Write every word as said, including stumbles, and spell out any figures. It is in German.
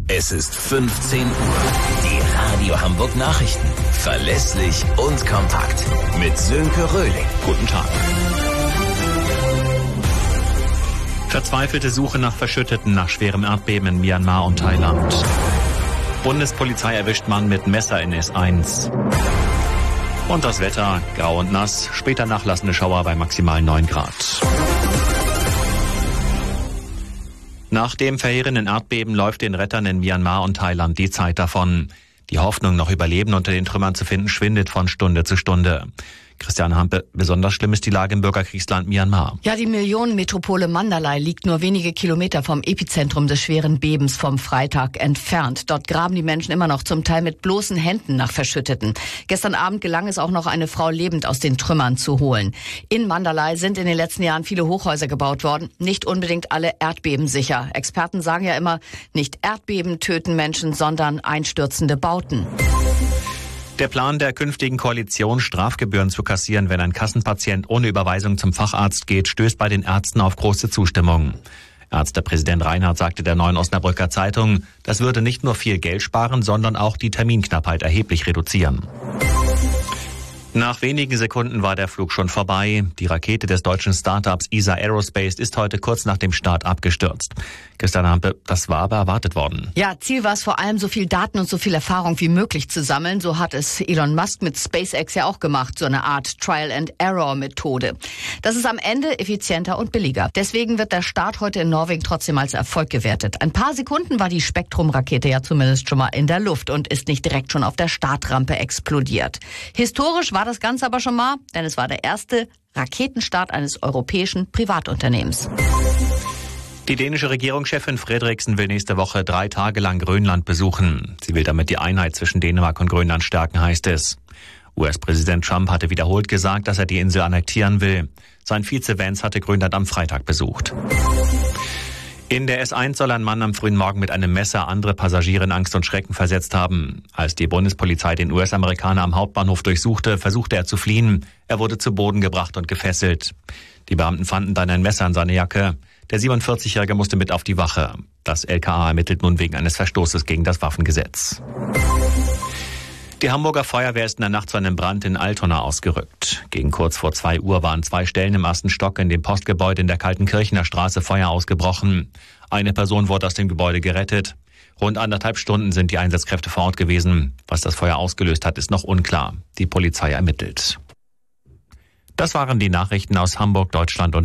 Es ist fünfzehn Uhr. Die Radio Hamburg Nachrichten. Verlässlich und kompakt. Mit Sönke Röhling. Guten Tag. Verzweifelte Suche nach Verschütteten nach schwerem Erdbeben in Myanmar und Thailand. Bundespolizei erwischt Mann mit Messer in S eins. Und das Wetter, grau und nass, später nachlassende Schauer bei maximal neun Grad. Nach dem verheerenden Erdbeben läuft den Rettern in Myanmar und Thailand die Zeit davon. Die Hoffnung, noch Überleben unter den Trümmern zu finden, schwindet von Stunde zu Stunde. Christiane Hampe, besonders schlimm ist die Lage im Bürgerkriegsland Myanmar. Ja, die Millionenmetropole Mandalay liegt nur wenige Kilometer vom Epizentrum des schweren Bebens vom Freitag entfernt. Dort graben die Menschen immer noch zum Teil mit bloßen Händen nach Verschütteten. Gestern Abend gelang es auch noch, eine Frau lebend aus den Trümmern zu holen. In Mandalay sind in den letzten Jahren viele Hochhäuser gebaut worden, nicht unbedingt alle erdbebensicher. Experten sagen ja immer, nicht Erdbeben töten Menschen, sondern einstürzende Bauten. Der Plan der künftigen Koalition, Strafgebühren zu kassieren, wenn ein Kassenpatient ohne Überweisung zum Facharzt geht, stößt bei den Ärzten auf große Zustimmung. Ärztepräsident Reinhardt sagte der Neuen Osnabrücker Zeitung, das würde nicht nur viel Geld sparen, sondern auch die Terminknappheit erheblich reduzieren. Nach wenigen Sekunden war der Flug schon vorbei. Die Rakete des deutschen Startups E S A Aerospace ist heute kurz nach dem Start abgestürzt. Christiane Hampe, das war aber erwartet worden. Ja, Ziel war es vor allem, so viel Daten und so viel Erfahrung wie möglich zu sammeln. So hat es Elon Musk mit SpaceX ja auch gemacht, so eine Art Trial-and-Error-Methode. Das ist am Ende effizienter und billiger. Deswegen wird der Start heute in Norwegen trotzdem als Erfolg gewertet. Ein paar Sekunden war die Spektrum-Rakete ja zumindest schon mal in der Luft und ist nicht direkt schon auf der Startrampe explodiert. Historisch war das Ganze aber schon mal, denn es war der erste Raketenstart eines europäischen Privatunternehmens. Die dänische Regierungschefin Frederiksen will nächste Woche drei Tage lang Grönland besuchen. Sie will damit die Einheit zwischen Dänemark und Grönland stärken, heißt es. U S-Präsident Trump hatte wiederholt gesagt, dass er die Insel annektieren will. Sein Vize Vance hatte Grönland am Freitag besucht. In der S eins soll ein Mann am frühen Morgen mit einem Messer andere Passagiere in Angst und Schrecken versetzt haben. Als die Bundespolizei den U S-Amerikaner am Hauptbahnhof durchsuchte, versuchte er zu fliehen. Er wurde zu Boden gebracht und gefesselt. Die Beamten fanden dann ein Messer in seiner Jacke. Der siebenundvierzigjährige musste mit auf die Wache. Das L K A ermittelt nun wegen eines Verstoßes gegen das Waffengesetz. Die Hamburger Feuerwehr ist in der Nacht zu einem Brand in Altona ausgerückt. Gegen kurz vor zwei Uhr waren zwei Stellen im ersten Stock in dem Postgebäude in der Kaltenkirchener Straße Feuer ausgebrochen. Eine Person wurde aus dem Gebäude gerettet. Rund anderthalb Stunden sind die Einsatzkräfte vor Ort gewesen. Was das Feuer ausgelöst hat, ist noch unklar. Die Polizei ermittelt. Das waren die Nachrichten aus Hamburg, Deutschland und